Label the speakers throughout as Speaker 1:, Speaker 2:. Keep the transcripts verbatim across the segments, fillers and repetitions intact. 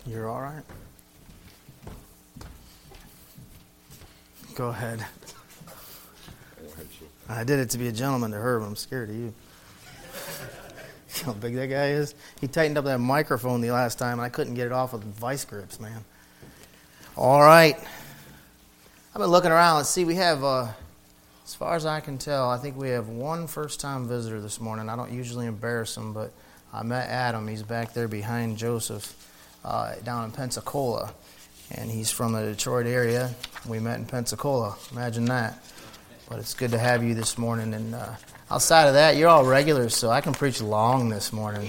Speaker 1: You're all right? Go ahead. I did it to be a gentleman to her, but I'm scared of you. See how big that guy is? He tightened up that microphone the last time, and I couldn't get it off with vice grips, man. All right. I've been looking around. Let's see, we have, uh, as far as I can tell, I think we have one first-time visitor this morning. I don't usually embarrass him, but I met Adam. He's back there behind Joseph uh, down in Pensacola, and he's from the Detroit area. We met in Pensacola. Imagine that. But it's good to have you this morning. And uh, outside of that, you're all regulars, so I can preach long this morning.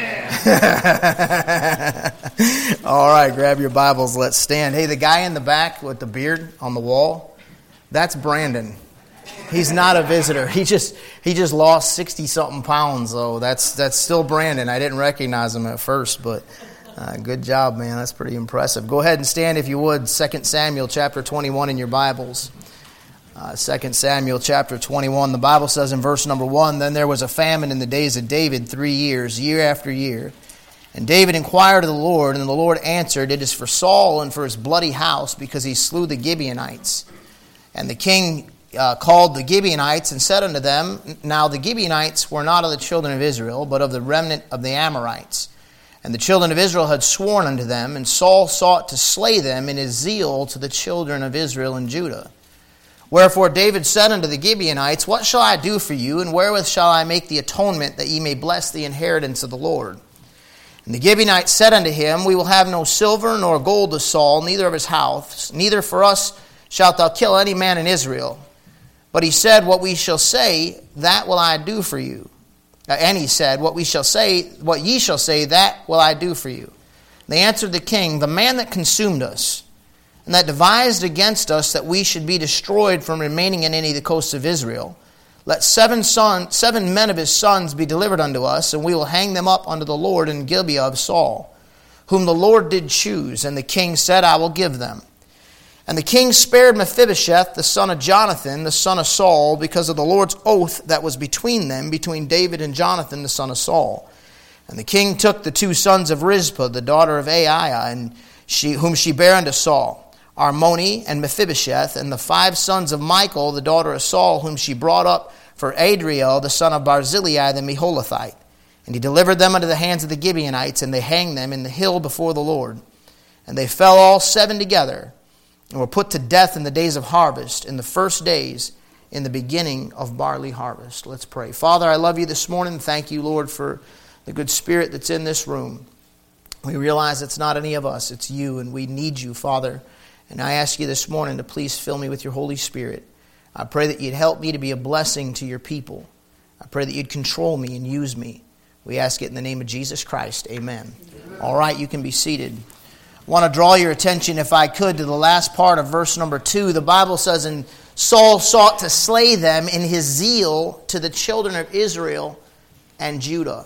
Speaker 1: Yeah. All right, grab your Bibles. Let's stand. Hey, the guy in the back with the beard on the wall, that's Brandon. He's not a visitor. He just he just lost sixty something pounds, though. That's that's still Brandon. I didn't recognize him at first, but uh, good job, man. That's pretty impressive. Go ahead and stand if you would. Second Samuel chapter twenty-one in your Bibles. Uh, Second Samuel chapter twenty-one, the Bible says in verse number one, "Then there was a famine in the days of David three years, year after year. And David inquired of the Lord, and the Lord answered, It is for Saul and for his bloody house, because he slew the Gibeonites. And the king uh, called the Gibeonites and said unto them, Now the Gibeonites were not of the children of Israel, but of the remnant of the Amorites. And the children of Israel had sworn unto them, and Saul sought to slay them in his zeal to the children of Israel and Judah. Wherefore David said unto the Gibeonites, What shall I do for you, and wherewith shall I make the atonement, that ye may bless the inheritance of the Lord? And the Gibeonites said unto him, We will have no silver nor gold to Saul, neither of his house, neither for us shalt thou kill any man in Israel. But he said, What we shall say, that will I do for you. And he said, What we shall say, what ye shall say, that will I do for you. They answered the king, The man that consumed us, and that devised against us that we should be destroyed from remaining in any of the coasts of Israel, let seven son, seven men of his sons be delivered unto us, and we will hang them up unto the Lord in Gibeah of Saul, whom the Lord did choose. And the king said, I will give them. And the king spared Mephibosheth, the son of Jonathan, the son of Saul, because of the Lord's oath that was between them, between David and Jonathan, the son of Saul. And the king took the two sons of Rizpah, the daughter of Aiah, and she, whom she bare unto Saul, Armoni and Mephibosheth, and the five sons of Michal, the daughter of Saul, whom she brought up for Adriel, the son of Barzillai, the Meholathite. And he delivered them into the hands of the Gibeonites, and they hanged them in the hill before the Lord. And they fell all seven together, and were put to death in the days of harvest, in the first days, in the beginning of barley harvest. Let's pray. Father, I love you this morning. Thank you, Lord, for the good spirit that's in this room. We realize it's not any of us, it's you, and we need you, Father. And I ask you this morning to please fill me with your Holy Spirit. I pray that you'd help me to be a blessing to your people. I pray that you'd control me and use me. We ask it in the name of Jesus Christ. Amen. Amen. All right, you can be seated. I want to draw your attention, if I could, to the last part of verse number two. The Bible says, And Saul sought to slay them in his zeal to the children of Israel and Judah.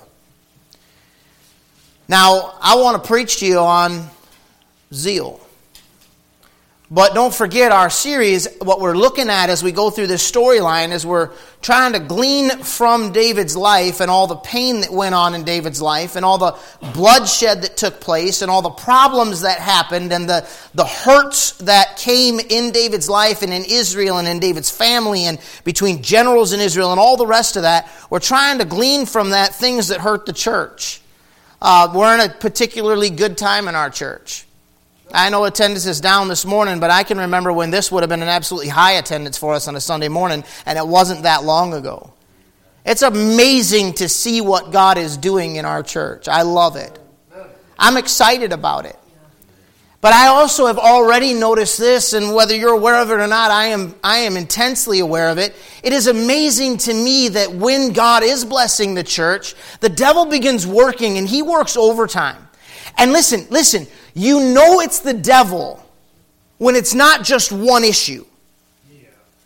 Speaker 1: Now, I want to preach to you on zeal. But don't forget our series, what we're looking at as we go through this storyline is we're trying to glean from David's life and all the pain that went on in David's life and all the bloodshed that took place and all the problems that happened and the, the hurts that came in David's life and in Israel and in David's family and between generals in Israel and all the rest of that. We're trying to glean from that things that hurt the church. Uh, we're in a particularly good time in our church. I know attendance is down this morning, but I can remember when this would have been an absolutely high attendance for us on a Sunday morning, and it wasn't that long ago. It's amazing to see what God is doing in our church. I love it. I'm excited about it. But I also have already noticed this, and whether you're aware of it or not, I am I am intensely aware of it. It is amazing to me that when God is blessing the church, the devil begins working, and he works overtime. And listen, listen, you know it's the devil when it's not just one issue.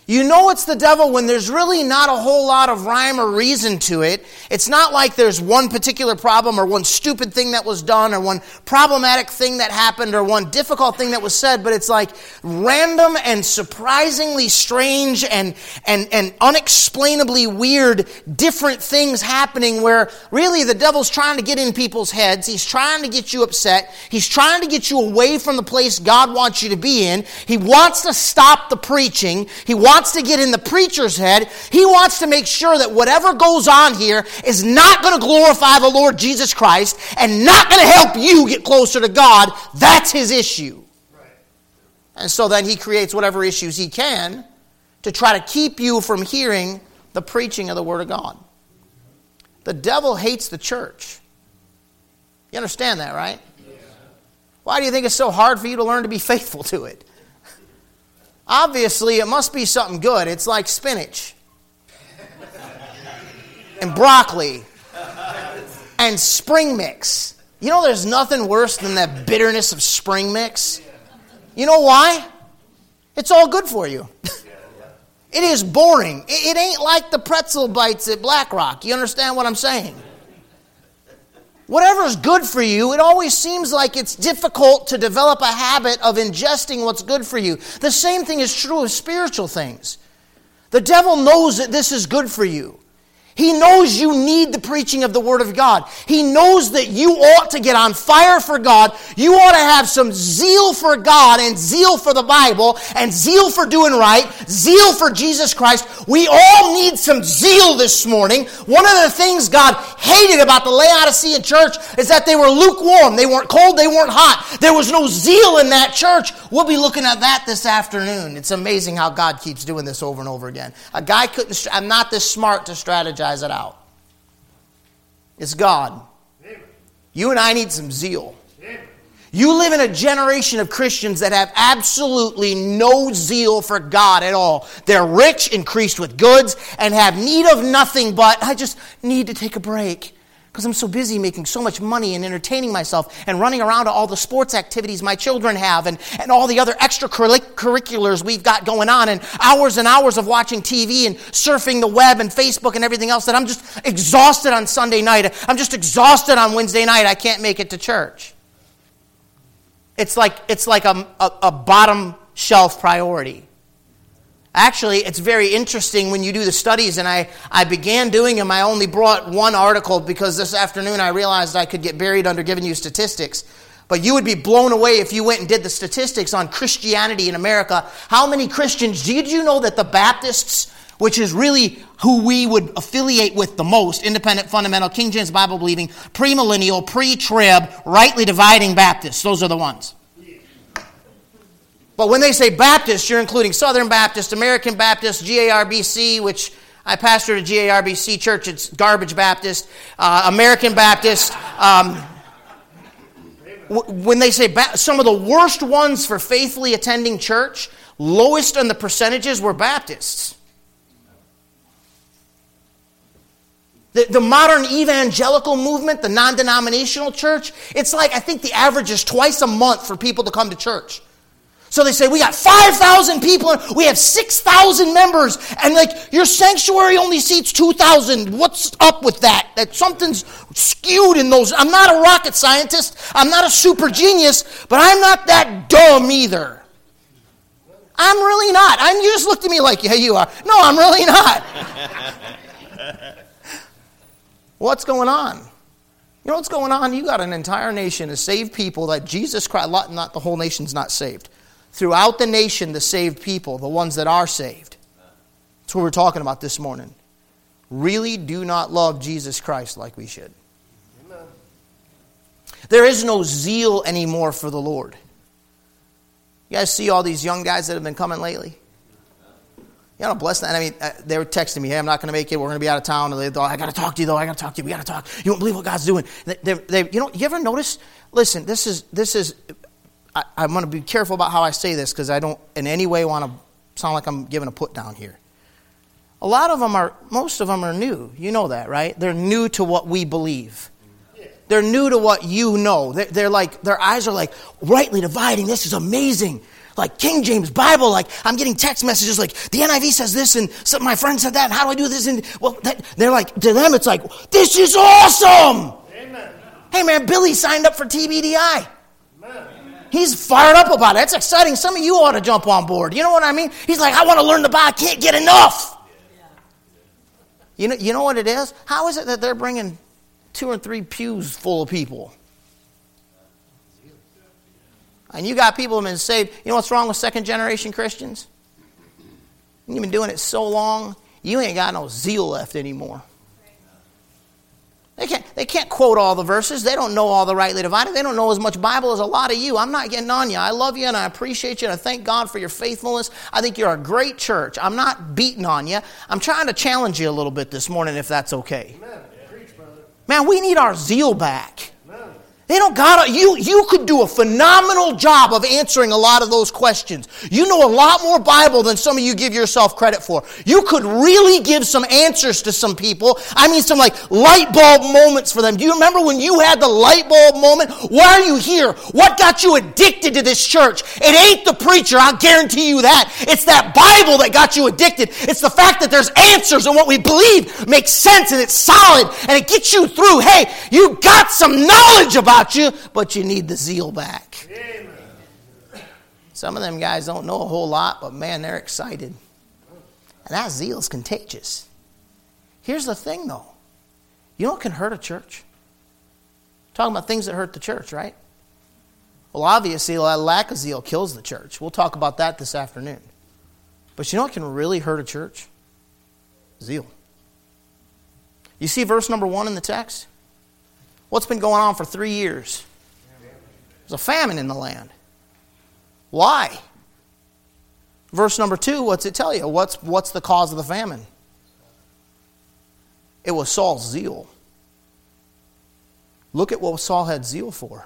Speaker 1: You know it's the devil when there's really not a whole lot of rhyme or reason to it. It's not like there's one particular problem or one stupid thing that was done or one problematic thing that happened or one difficult thing that was said, but it's like random and surprisingly strange and, and, and unexplainably weird different things happening where really the devil's trying to get in people's heads. He's trying to get you upset. He's trying to get you away from the place God wants you to be in. He wants to stop the preaching. He wants to get in the preacher's head. He wants to make sure that whatever goes on here is not going to glorify the Lord Jesus Christ and not going to help you get closer to God. That's his issue. Right. And so then he creates whatever issues he can to try to keep you from hearing the preaching of the Word of God. The devil hates the church. You understand that, right? Yeah. Why do you think it's so hard for you to learn to be faithful to it? Obviously, it must be something good. It's like spinach and broccoli and spring mix. You know there's nothing worse than that bitterness of spring mix? You know why? It's all good for you. It is boring. It ain't like the pretzel bites at Black Rock. You understand what I'm saying? Whatever's good for you, it always seems like it's difficult to develop a habit of ingesting what's good for you. The same thing is true of spiritual things. The devil knows that this is good for you. He knows you need the preaching of the Word of God. He knows that you ought to get on fire for God. You ought to have some zeal for God and zeal for the Bible and zeal for doing right, zeal for Jesus Christ. We all need some zeal this morning. One of the things God hated about the Laodicean church is that they were lukewarm. They weren't cold, they weren't hot. There was no zeal in that church. We'll be looking at that this afternoon. It's amazing how God keeps doing this over and over again. A guy couldn't, I'm not this smart to strategize it out. It's God. Amen. You and I need some zeal. Amen. You live in a generation of Christians that have absolutely no zeal for God at all. They're rich, increased with goods, and have need of nothing but, I just need to take a break because I'm so busy making so much money and entertaining myself and running around to all the sports activities my children have and, and all the other extracurriculars we've got going on and hours and hours of watching T V and surfing the web and Facebook and everything else that I'm just exhausted on Sunday night. I'm just exhausted on Wednesday night. I can't make it to church. It's like, it's like a, a, a bottom shelf priority. Actually, it's very interesting when you do the studies, and I, I began doing them. I only brought one article because this afternoon I realized I could get buried under giving you statistics. But you would be blown away if you went and did the statistics on Christianity in America. How many Christians, did you know that the Baptists, which is really who we would affiliate with the most, independent, fundamental, King James Bible-believing, premillennial, pre-trib, rightly dividing Baptists, those are the ones. But when they say Baptist, you're including Southern Baptist, American Baptist, G A R B C, which I pastored a G A R B C church. It's garbage Baptist, uh, American Baptist. Um, w- when they say ba- some of the worst ones for faithfully attending church, lowest on the percentages were Baptists. The, the modern evangelical movement, the non-denominational church, it's like I think the average is twice a month for people to come to church. So they say, we got five thousand people, we have six thousand members, and like, your sanctuary only seats two thousand. What's up with that? That something's skewed in those. I'm not a rocket scientist, I'm not a super genius, but I'm not that dumb either. I'm really not. I'm, you just looked at me like, yeah, you are. No, I'm really not. What's going on? You know what's going on? You got an entire nation of saved people that Jesus Christ, not the whole nation's not saved. Throughout the nation, the saved people, the ones that are saved. That's what we're talking about this morning. Really do not love Jesus Christ like we should. Amen. There is no zeal anymore for the Lord. You guys see all these young guys that have been coming lately? You know, bless that. I mean, uh, they were texting me, hey, I'm not going to make it. We're going to be out of town. And they thought, I got to talk to you, though. I got to talk to you. We got to talk. You won't believe what God's doing. They, they, they, you know, you ever notice? Listen, this is, this is, I, I'm going to be careful about how I say this because I don't in any way want to sound like I'm giving a put down here. A lot of them are, most of them are new. You know that, right? They're new to what we believe. They're new to what you know. They're, they're like, their eyes are like, rightly dividing. This is amazing. like King James Bible, like I'm getting text messages like the N I V says this and some, my friend said that, and how do I do this? And well, that, they're like, to them it's like, this is awesome. Amen. Hey man, Billy signed up for T B D I. Amen. He's fired up about it. That's exciting. Some of you ought to jump on board. You know what I mean? He's like, I want to learn the Bible. I can't get enough. You know, you know what it is? How is it that they're bringing two or three pews full of people? And you got people who have been saved. You know what's wrong with second generation Christians? You've been doing it so long, you ain't got no zeal left anymore. They can't, they can't quote all the verses. They don't know all the rightly divided. They don't know as much Bible as a lot of you. I'm not getting on you. I love you and I appreciate you and I thank God for your faithfulness. I think you're a great church. I'm not beating on you. I'm trying to challenge you a little bit this morning if that's okay. Amen. Preach, brother. Man, we need our zeal back. Amen. They don't got you. You could do a phenomenal job of answering a lot of those questions. You know a lot more Bible than some of you give yourself credit for. You could really give some answers to some people. I mean, some like light bulb moments for them. Do you remember when you had the light bulb moment? Why are you here? What got you addicted to this church? It ain't the preacher. I'll guarantee you that. It's that Bible that got you addicted. It's the fact that there's answers and what we believe makes sense and it's solid and it gets you through. Hey, you got some knowledge about you, but you need the zeal back. Amen. Some of them guys don't know a whole lot, but man, they're excited. And that zeal is contagious. Here's the thing though. You know what can hurt a church? Talking about things that hurt the church, right? Well, obviously, a lack of zeal kills the church. We'll talk about that this afternoon. But you know what can really hurt a church? Zeal. You see verse number one in the text? What's been going on for three years? There's a famine in the land. Why? Verse number two, what's it tell you? What's, what's the cause of the famine? It was Saul's zeal. Look at what Saul had zeal for.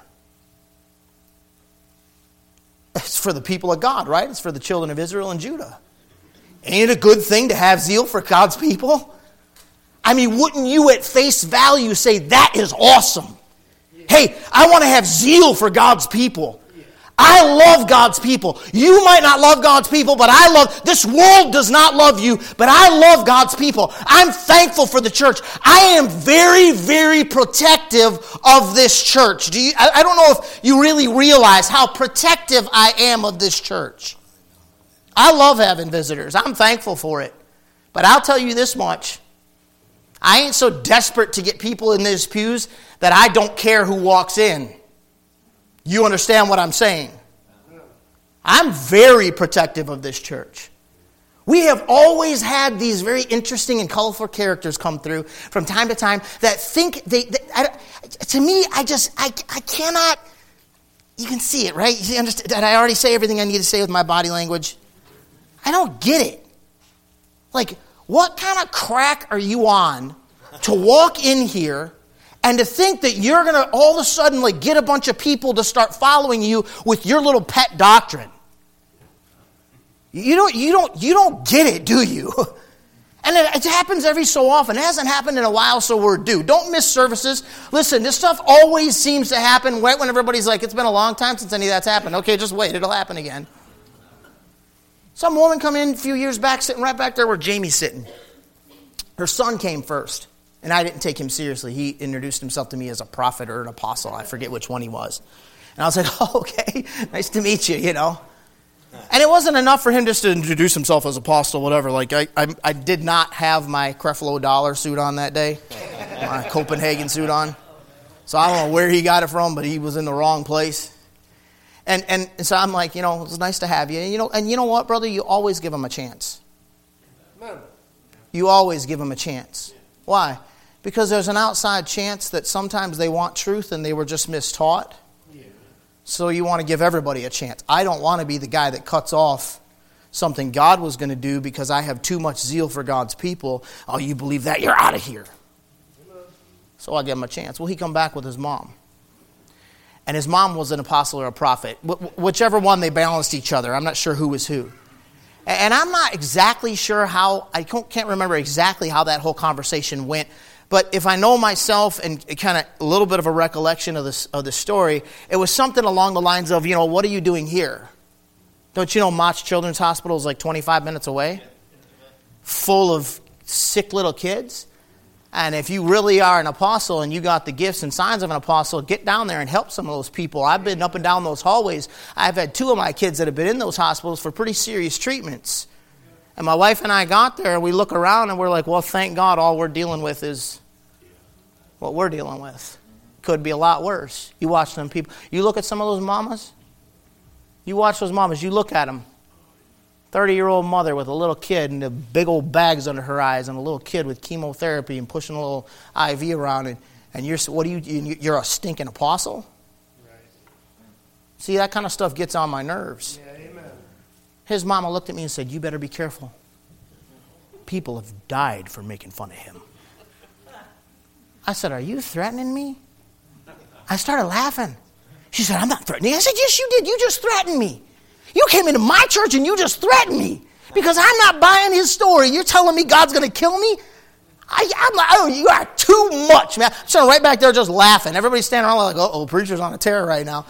Speaker 1: It's for the people of God, right? It's for the children of Israel and Judah. Ain't it a good thing to have zeal for God's people? I mean, wouldn't you at face value say, that is awesome? Hey, I want to have zeal for God's people. I love God's people. You might not love God's people, but I love, this world does not love you, but I love God's people. I'm thankful for the church. I am very, very protective of this church. Do you, I, I don't know if you really realize how protective I am of this church. I love having visitors. I'm thankful for it. But I'll tell you this much. I ain't so desperate to get people in these pews that I don't care who walks in. You understand what I'm saying? I'm very protective of this church. We have always had these very interesting and colorful characters come through from time to time that think they, they I, to me, I just, I, I cannot, you can see it, right? You understand? Did I already say everything I need to say with my body language? I don't get it. Like, what kind of crack are you on to walk in here and to think that you're going to all of a sudden like get a bunch of people to start following you with your little pet doctrine? You don't, you don't, you don't get it, do you? And it, it happens every so often. It hasn't happened in a while, so we're due. Don't miss services. Listen, this stuff always seems to happen right when everybody's like, it's been a long time since any of that's happened. Okay, just wait, it'll happen again. Some woman come in a few years back, sitting right back there where Jamie's sitting. Her son came first, and I didn't take him seriously. He introduced himself to me as a prophet or an apostle. I forget which one he was. And I was like, oh, okay, nice to meet you, you know. And it wasn't enough for him just to introduce himself as apostle, whatever. Like, I, I, I did not have my Creflo Dollar suit on that day, my Copenhagen suit on. So I don't know where he got it from, but he was in the wrong place. And and so I'm like, you know, it's nice to have you. And you know, and you know what, brother? You always give them a chance. You always give them a chance. Why? Because there's an outside chance that sometimes they want truth and they were just mistaught. So you want to give everybody a chance. I don't want to be the guy that cuts off something God was going to do because I have too much zeal for God's people. Oh, you believe that? You're out of here. So I give him a chance. Well, he come back with his mom. And his mom was an apostle or a prophet. Wh- whichever one, they balanced each other. I'm not sure who was who. And I'm not exactly sure how, I can't remember exactly how that whole conversation went. But if I know myself and kind of a little bit of a recollection of this of the story, it was something along the lines of, you know, what are you doing here? Don't you know Mott Children's Hospital is like twenty-five minutes away? Full of sick little kids. And if you really are an apostle and you got the gifts and signs of an apostle, get down there and help some of those people. I've been up and down those hallways. I've had two of my kids that have been in those hospitals for pretty serious treatments. And my wife and I got there and we look around and we're like, well, thank God all we're dealing with is what we're dealing with. Could be a lot worse. You watch them people. You look at some of those mamas. You watch those mamas. You look at them. thirty-year-old mother with a little kid and the big old bags under her eyes and a little kid with chemotherapy and pushing a little I V around. And, and you're, what do you, you're a stinking apostle? Right. See, that kind of stuff gets on my nerves. Yeah, amen. His mama looked at me and said, you better be careful. People have died for making fun of him. I said, are you threatening me? I started laughing. She said, I'm not threatening. I said, yes, you did. You just threatened me. You came into my church and you just threatened me because I'm not buying his story. You're telling me God's going to kill me? I, I'm like, oh, you are too much, man. I'm sitting right back there just laughing. Everybody's standing around like, uh-oh, preacher's on a tear right now.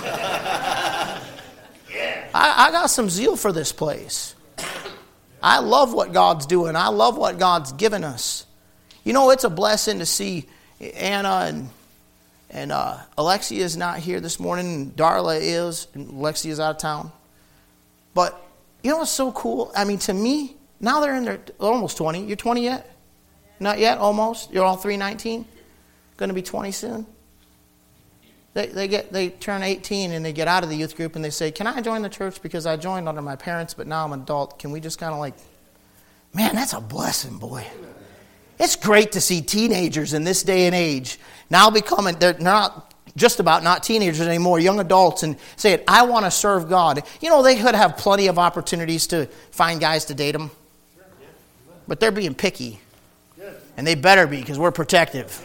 Speaker 1: I, I got some zeal for this place. I love what God's doing. I love what God's given us. You know, it's a blessing to see Anna and and uh, Alexia is not here this morning. And Darla is. And Alexia is out of town. But you know what's so cool? I mean, to me, now they're in their almost twenty. You're twenty yet? Not yet, almost. You're all three nineteen. Going to be twenty soon. They they get they turn eighteen and they get out of the youth group and they say, "Can I join the church because I joined under my parents, but now I'm an adult? Can we just kind of like, man, that's a blessing, boy." It's great to see teenagers in this day and age now becoming, they're not just about not teenagers anymore, young adults, and say, I want to serve God. You know, they could have plenty of opportunities to find guys to date them, but they're being picky. And they better be because we're protective.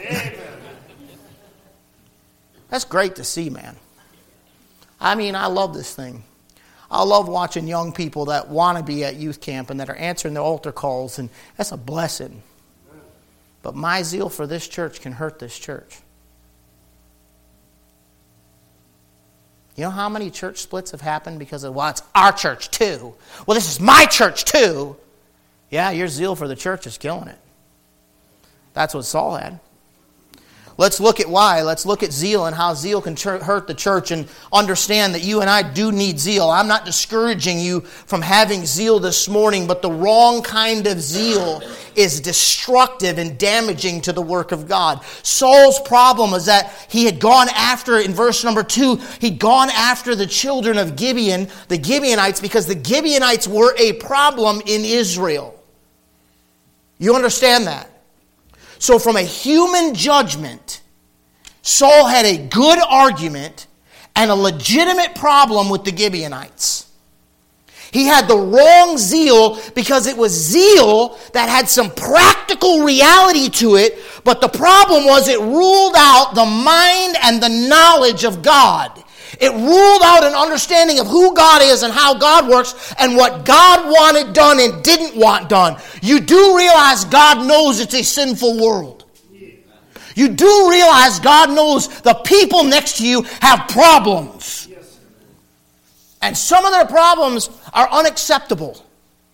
Speaker 1: That's great to see, man. I mean, I love this thing. I love watching young people that want to be at youth camp and that are answering the altar calls, and that's a blessing. But my zeal for this church can hurt this church. You know how many church splits have happened because of, well, it's our church too. Well, this is my church too. Yeah, your zeal for the church is killing it. That's what Saul had. Let's look at why. Let's look at zeal and how zeal can hurt the church and understand that you and I do need zeal. I'm not discouraging you from having zeal this morning, but the wrong kind of zeal is destructive and damaging to the work of God. Saul's problem is that he had gone after, in verse number two, he'd gone after the children of Gibeon, the Gibeonites, because the Gibeonites were a problem in Israel. You understand that? So from a human judgment, Saul had a good argument and a legitimate problem with the Gibeonites. He had the wrong zeal because it was zeal that had some practical reality to it, but the problem was it ruled out the mind and the knowledge of God. It ruled out an understanding of who God is and how God works and what God wanted done and didn't want done. You do realize God knows it's a sinful world. You do realize God knows the people next to you have problems. And some of their problems are unacceptable.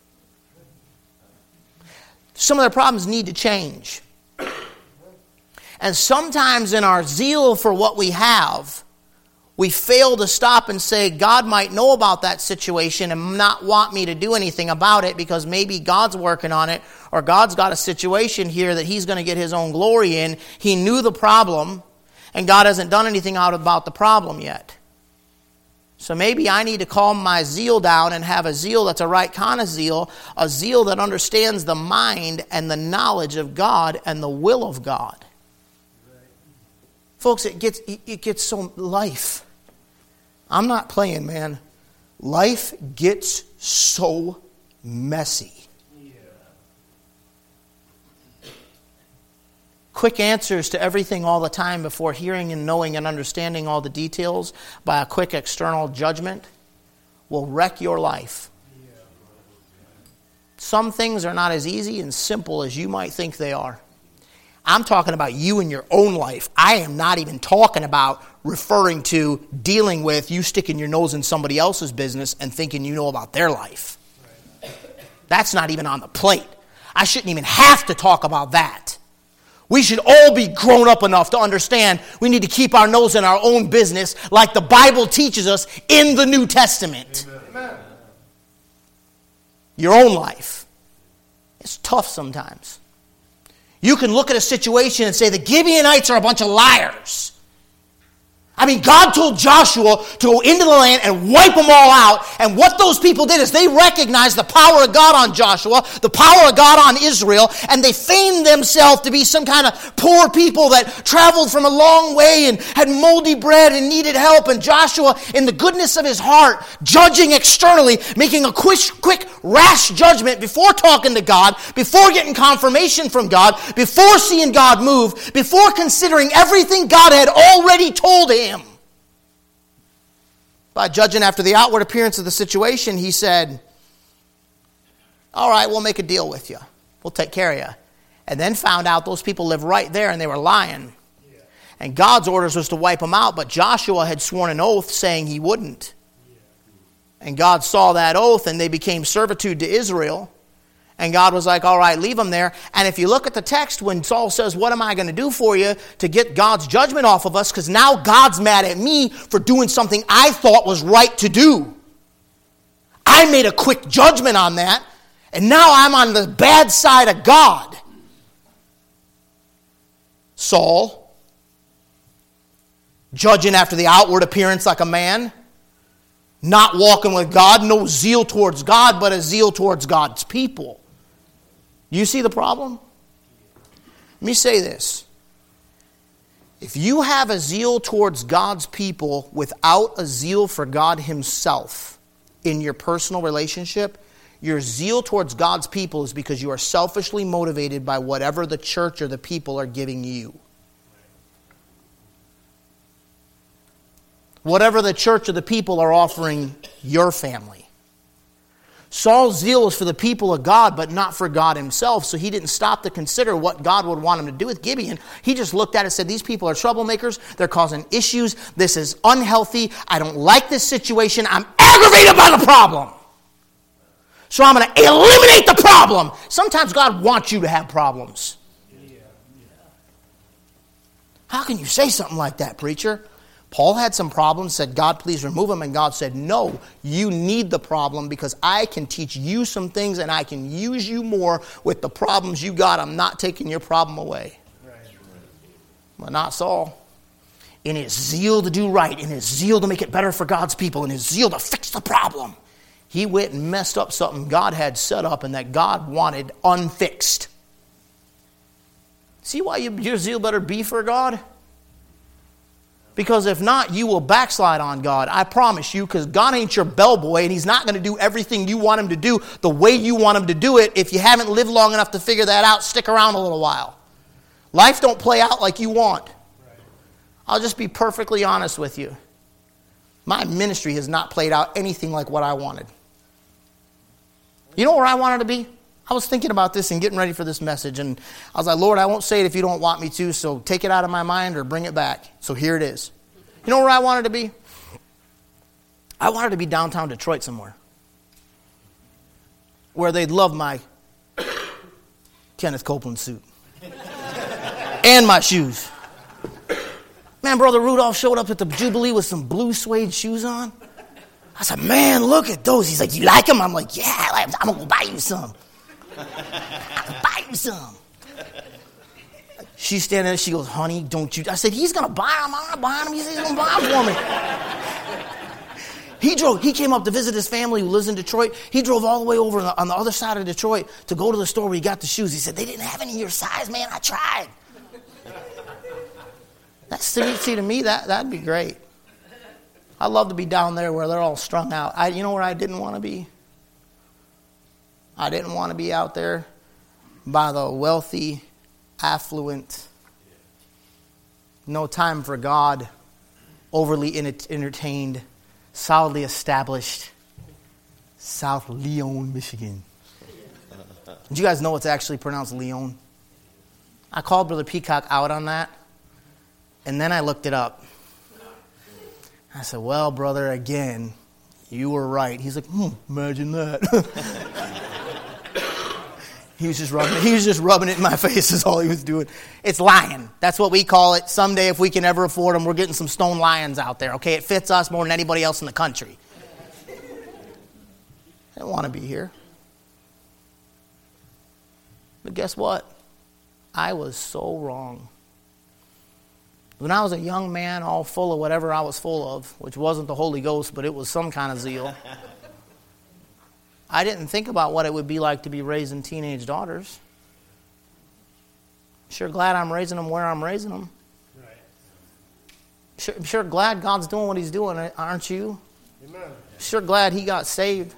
Speaker 1: Some of their problems need to change. And sometimes in our zeal for what we have, we fail to stop and say, God might know about that situation and not want me to do anything about it because maybe God's working on it or God's got a situation here that He's going to get His own glory in. He knew the problem and God hasn't done anything out about the problem yet. So maybe I need to calm my zeal down and have a zeal that's a right kind of zeal, a zeal that understands the mind and the knowledge of God and the will of God. Folks, it gets it gets so life. I'm not playing, man. Life gets so messy. Yeah. Quick answers to everything all the time before hearing and knowing and understanding all the details by a quick external judgment will wreck your life. Yeah. Some things are not as easy and simple as you might think they are. I'm talking about you in your own life. I am not even talking about referring to dealing with you sticking your nose in somebody else's business and thinking you know about their life. That's not even on the plate. I shouldn't even have to talk about that. We should all be grown up enough to understand we need to keep our nose in our own business like the Bible teaches us in the New Testament. Amen. Your own life. It's tough sometimes. You can look at a situation and say the Gibeonites are a bunch of liars. I mean, God told Joshua to go into the land and wipe them all out. And what those people did is they recognized the power of God on Joshua, the power of God on Israel, and they feigned themselves to be some kind of poor people that traveled from a long way and had moldy bread and needed help. And Joshua, in the goodness of his heart, judging externally, making a quick, quick, rash judgment before talking to God, before getting confirmation from God, before seeing God move, before considering everything God had already told him. By judging after the outward appearance of the situation, he said, all right, we'll make a deal with you. We'll take care of you. And then found out those people lived right there and they were lying. Yeah. And God's orders was to wipe them out, but Joshua had sworn an oath saying he wouldn't. Yeah. And God saw that oath and they became servitude to Israel. And God was like, all right, leave them there. And if you look at the text, when Saul says, what am I going to do for you to get God's judgment off of us? Because now God's mad at me for doing something I thought was right to do. I made a quick judgment on that. And now I'm on the bad side of God. Saul, judging after the outward appearance like a man, not walking with God, no zeal towards God, but a zeal towards God's people. You see the problem? Let me say this. If you have a zeal towards God's people without a zeal for God himself in your personal relationship, your zeal towards God's people is because you are selfishly motivated by whatever the church or the people are giving you. Whatever the church or the people are offering your family. Saul's zeal was for the people of God, but not for God himself. So he didn't stop to consider what God would want him to do with Gibeon. He just looked at it and said, these people are troublemakers. They're causing issues. This is unhealthy. I don't like this situation. I'm aggravated by the problem. So I'm going to eliminate the problem. Sometimes God wants you to have problems. How can you say something like that, preacher? Paul had some problems, said, God, please remove them. And God said, no, you need the problem because I can teach you some things and I can use you more with the problems you got. I'm not taking your problem away. Right. But not Saul. In his zeal to do right, in his zeal to make it better for God's people, in his zeal to fix the problem, he went and messed up something God had set up and that God wanted unfixed. See why you, your zeal better be for God? Because if not, you will backslide on God. I promise you, because God ain't your bellboy, and he's not going to do everything you want him to do the way you want him to do it. If you haven't lived long enough to figure that out, stick around a little while. Life don't play out like you want. I'll just be perfectly honest with you. My ministry has not played out anything like what I wanted. You know where I wanted to be? I was thinking about this and getting ready for this message, and I was like, Lord, I won't say it if you don't want me to, so take it out of my mind or bring it back. So here it is. You know where I wanted to be? I wanted to be downtown Detroit somewhere where they'd love my Kenneth Copeland suit and my shoes. Man, Brother Rudolph showed up at the Jubilee with some blue suede shoes on. I said, man, look at those. He's like, you like them? I'm like, yeah, I like them. I'm going to go buy you some. I'll buy you some. She's standing there. She goes, honey, don't you. I said, he's going to buy them. I'm not buying them. He said he's going to buy them for me. He drove. He came up to visit his family who lives in Detroit. He drove all the way over on the other side of Detroit to go to the store where he got the shoes. He said, they didn't have any of your size, man. I tried. That's, see, to me, that, that'd be great. I'd love to be down there where they're all strung out. I, you know where I didn't want to be? I didn't want to be out there by the wealthy, affluent, no time for God, overly entertained, solidly established South Leon, Michigan. Did you guys know it's actually pronounced Leon? I called Brother Peacock out on that, and then I looked it up. I said, well, brother, again, you were right. He's like, hmm, imagine that. He was just rubbing it. He was just rubbing it in my face is all he was doing. It's lying. That's what we call it. Someday, if we can ever afford them, we're getting some stone lions out there. Okay, it fits us more than anybody else in the country. I don't want to be here. But guess what? I was so wrong. When I was a young man, all full of whatever I was full of, which wasn't the Holy Ghost, but it was some kind of zeal, I didn't think about what it would be like to be raising teenage daughters. Sure glad I'm raising them where I'm raising them. Right. Sure, sure glad God's doing what He's doing, aren't you? Amen. Sure glad He got saved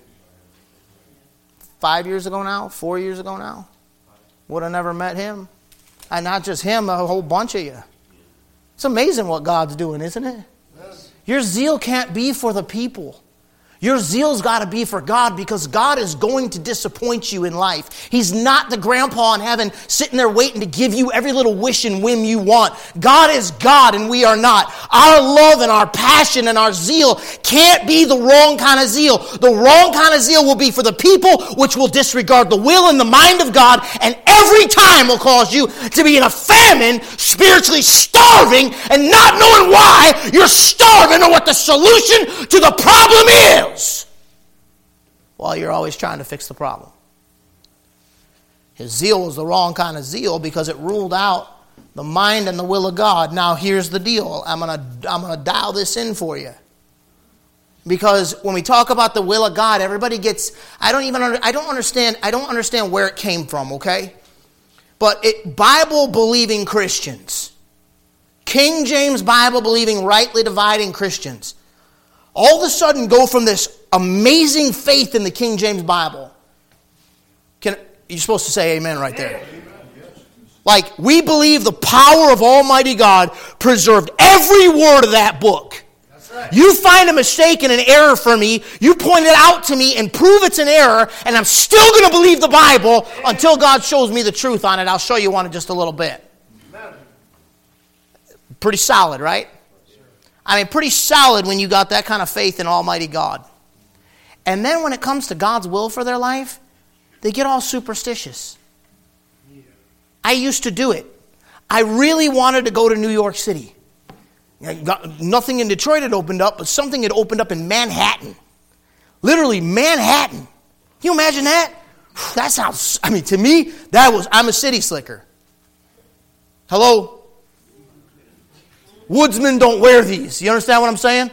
Speaker 1: five years ago now, four years ago now. Would have never met Him. And not just him, a whole bunch of you. It's amazing what God's doing, isn't it? Yes. Your zeal can't be for the people. Your zeal's got to be for God, because God is going to disappoint you in life. He's not the grandpa in heaven sitting there waiting to give you every little wish and whim you want. God is God and we are not. Our love and our passion and our zeal can't be the wrong kind of zeal. The wrong kind of zeal will be for the people, which will disregard the will and the mind of God, and every time will cause you to be in a famine, spiritually starving, and not knowing why you're starving or what the solution to the problem is. While you're always trying to fix the problem. His zeal was the wrong kind of zeal because it ruled out the mind and the will of God. Now here's the deal. I'm going to I'm going to dial this in for you. Because when we talk about the will of God, everybody gets I don't even I don't understand I don't understand where it came from, okay? But it Bible believing Christians, King James Bible believing, rightly dividing Christians, all of a sudden go from this amazing faith in the King James Bible. Can, you're supposed to say amen right there. Like, we believe the power of Almighty God preserved every word of that book. Right. You find a mistake and an error for me, you point it out to me and prove it's an error, and I'm still going to believe the Bible until God shows me the truth on it. I'll show you one in just a little bit. Pretty solid, right? I mean, pretty solid when you got that kind of faith in Almighty God. And then when it comes to God's will for their life, they get all superstitious. I used to do it. I really wanted to go to New York City. Nothing in Detroit had opened up, but something had opened up in Manhattan. Literally, Manhattan. Can you imagine that? That sounds, I mean, to me, that was, I'm a city slicker. Hello? Woodsmen don't wear these. You understand what I'm saying?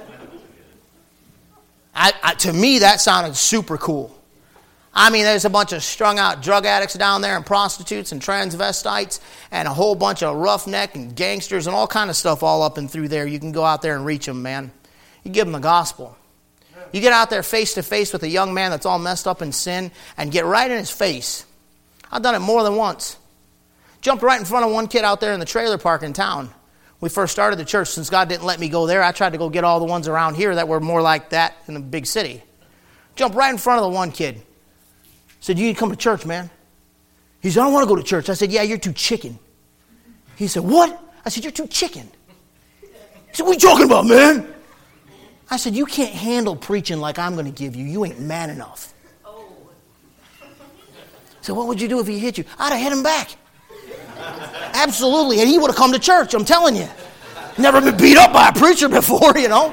Speaker 1: I, I, to me, that sounded super cool. I mean, there's a bunch of strung out drug addicts down there and prostitutes and transvestites and a whole bunch of roughneck and gangsters and all kind of stuff all up and through there. You can go out there and reach them, man. You give them the gospel. You get out there face to face with a young man that's all messed up in sin and get right in his face. I've done it more than once. Jumped right in front of one kid out there in the trailer park in town. We first started the church. Since God didn't let me go there, I tried to go get all the ones around here that were more like that in the big city. Jumped right in front of the one kid. Said, you need to come to church, man. He said, I don't want to go to church. I said, yeah, you're too chicken. He said, what? I said, you're too chicken. He said, what are you talking about, man? I said, you can't handle preaching like I'm going to give you. You ain't man enough. Oh. So what would you do if he hit you? I'd have hit him back. Absolutely. And he would have come to church, I'm telling you. Never been beat up by a preacher before, you know.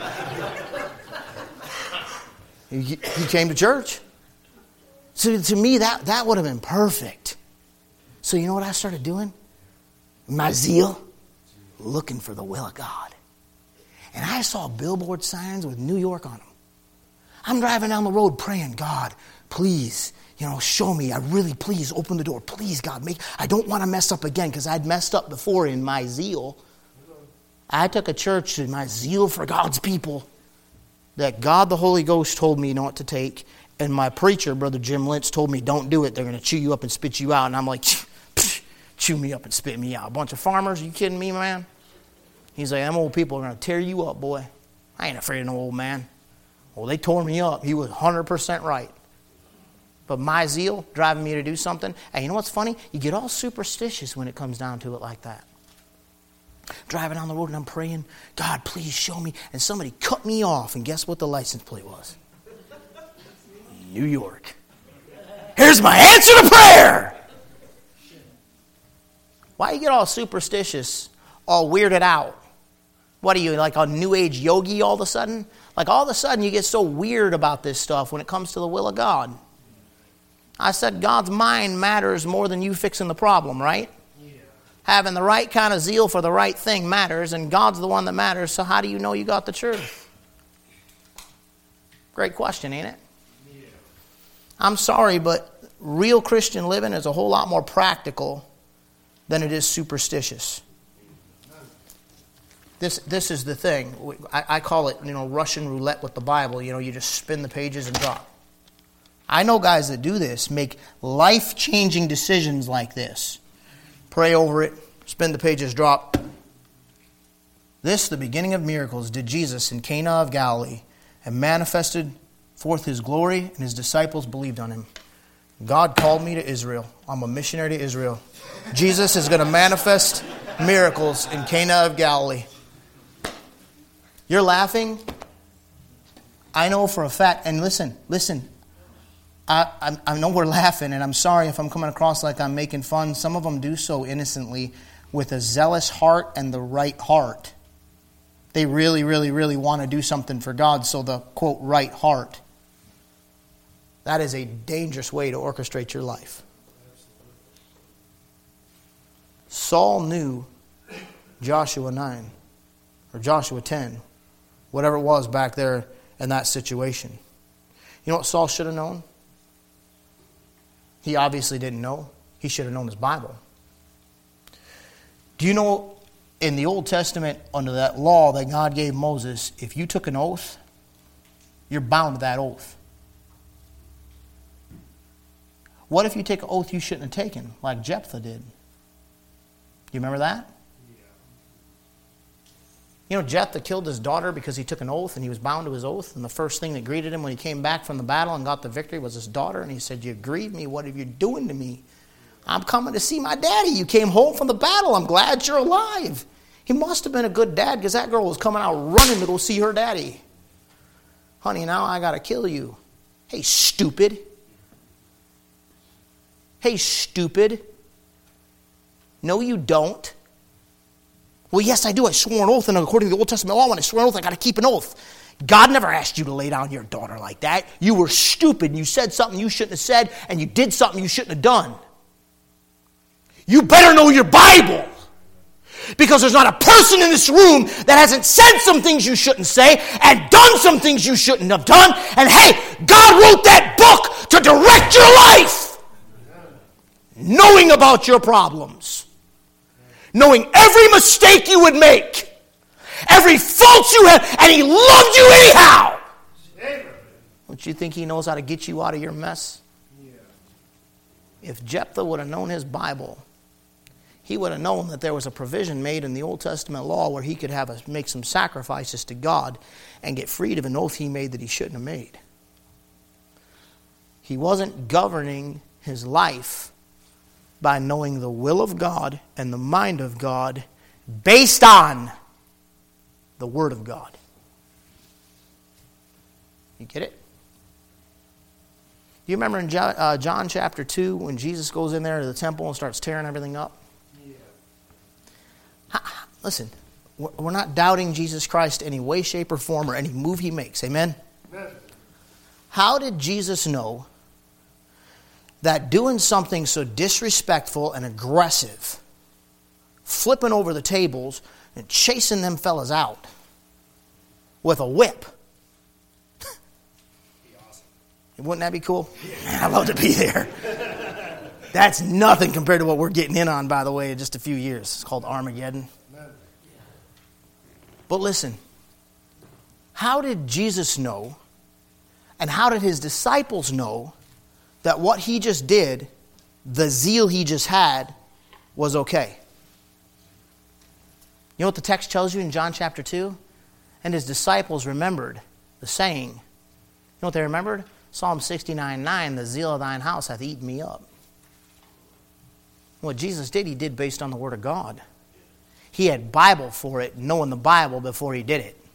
Speaker 1: He, he came to church. So to me, that, that would have been perfect. So you know what I started doing? My zeal, looking for the will of God. And I saw billboard signs with New York on them. I'm driving down the road praying, God, please, you know, show me. I really, please open the door. Please, God, make. I don't want to mess up again because I'd messed up before in my zeal. I took a church in my zeal for God's people that God the Holy Ghost told me not to take. And my preacher, Brother Jim Lynch, told me, don't do it. They're going to chew you up and spit you out. And I'm like, chew me up and spit me out. A bunch of farmers, are you kidding me, man? He's like, them old people are going to tear you up, boy. I ain't afraid of no old man. Well, they tore me up. He was one hundred percent right. But my zeal driving me to do something. And you know what's funny? You get all superstitious when it comes down to it like that. Driving down the road and I'm praying, God, please show me. And somebody cut me off. And guess what the license plate was? New York. Here's my answer to prayer. Why you get all superstitious, all weirded out? What are you, like a new age yogi all of a sudden? Like all of a sudden you get so weird about this stuff when it comes to the will of God. I said God's mind matters more than you fixing the problem, right? Yeah. Having the right kind of zeal for the right thing matters, and God's the one that matters, so how do you know you got the truth? Great question, ain't it? Yeah. I'm sorry, but real Christian living is a whole lot more practical than it is superstitious. This this is the thing. I, I call it, you know, Russian roulette with the Bible. You know, you just spin the pages and drop. I know guys that do this, make life-changing decisions like this. Pray over it, spin the pages, drop. This, the beginning of miracles, did Jesus in Cana of Galilee and manifested forth His glory, and His disciples believed on Him. God called me to Israel. I'm a missionary to Israel. Jesus is going to manifest miracles in Cana of Galilee. You're laughing? I know for a fact, and listen, listen, I, I, I know we're laughing, and I'm sorry if I'm coming across like I'm making fun. Some of them do so innocently with a zealous heart and the right heart. They really, really, really want to do something for God, so the, quote, right heart. That is a dangerous way to orchestrate your life. Saul knew Joshua nine, or Joshua ten, whatever it was back there in that situation. You know what Saul should have known? He obviously didn't know. He should have known his Bible. Do you know in the Old Testament, under that law that God gave Moses, if you took an oath, you're bound to that oath. What if you take an oath you shouldn't have taken, like Jephthah did? You remember that? You know, Jephthah killed his daughter because he took an oath and he was bound to his oath. And the first thing that greeted him when he came back from the battle and got the victory was his daughter. And he said, you grieved me. What are you doing to me? I'm coming to see my daddy. You came home from the battle. I'm glad you're alive. He must have been a good dad because that girl was coming out running to go see her daddy. Honey, now I got to kill you. Hey, stupid. Hey, stupid. No, you don't. Well, yes, I do. I swore an oath, and according to the Old Testament law, when I swear an oath, I got to keep an oath. God never asked you to lay down your daughter like that. You were stupid, and you said something you shouldn't have said, and you did something you shouldn't have done. You better know your Bible, because there's not a person in this room that hasn't said some things you shouldn't say and done some things you shouldn't have done. And hey, God wrote that book to direct your life, knowing about your problems. Knowing every mistake you would make, every fault you have, and He loved you anyhow. Don't you think He knows how to get you out of your mess? Yeah. If Jephthah would have known his Bible, he would have known that there was a provision made in the Old Testament law where he could have a, make some sacrifices to God and get freed of an oath he made that he shouldn't have made. He wasn't governing his life by knowing the will of God and the mind of God based on the Word of God. You get it? You remember in John chapter two when Jesus goes in there to the temple and starts tearing everything up? Yeah. Listen, we're not doubting Jesus Christ in any way, shape, or form or any move He makes. Amen? Amen. How did Jesus know that doing something so disrespectful and aggressive, flipping over the tables and chasing them fellas out with a whip? Awesome. Wouldn't that be cool? Yeah. I'd love to be there. That's nothing compared to what we're getting in on, by the way, in just a few years. It's called Armageddon. But listen, how did Jesus know, and how did His disciples know that what He just did, the zeal He just had, was okay? You know what the text tells you in John chapter two? And His disciples remembered the saying. You know what they remembered? Psalm sixty-nine nine, the zeal of thine house hath eaten me up. What Jesus did, he did based on the Word of God. He had Bible for it, knowing the Bible before he did it.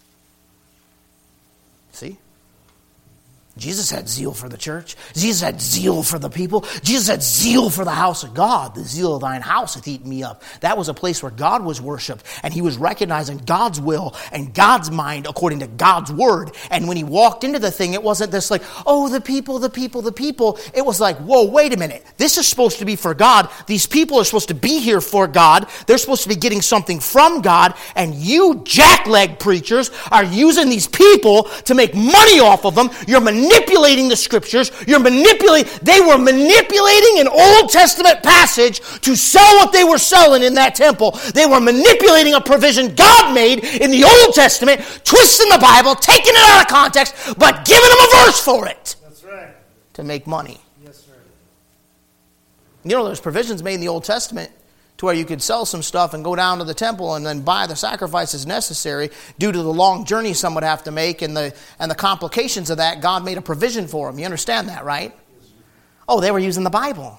Speaker 1: See? Jesus had zeal for the church. Jesus had zeal for the people. Jesus had zeal for the house of God. The zeal of thine house hath eaten me up. That was a place where God was worshipped, and he was recognizing God's will and God's mind according to God's word. And when he walked into the thing, it wasn't this like, oh, the people, the people, the people. It was like, whoa, wait a minute. This is supposed to be for God. These people are supposed to be here for God. They're supposed to be getting something from God. And you jackleg preachers are using these people to make money off of them. You're manipulating manipulating the scriptures. You're manipulating. They were manipulating an Old Testament passage to sell what they were selling in that temple. They were manipulating a provision God made in the Old Testament, twisting the Bible, taking it out of context, but giving them a verse for it.
Speaker 2: That's right.
Speaker 1: To make money.
Speaker 2: Yes, sir.
Speaker 1: You know, there's provisions made in the Old Testament to where you could sell some stuff and go down to the temple and then buy the sacrifices necessary due to the long journey some would have to make and the and the complications of that. God made a provision for them. You understand that, right?
Speaker 2: Yes,
Speaker 1: Oh, they were using the Bible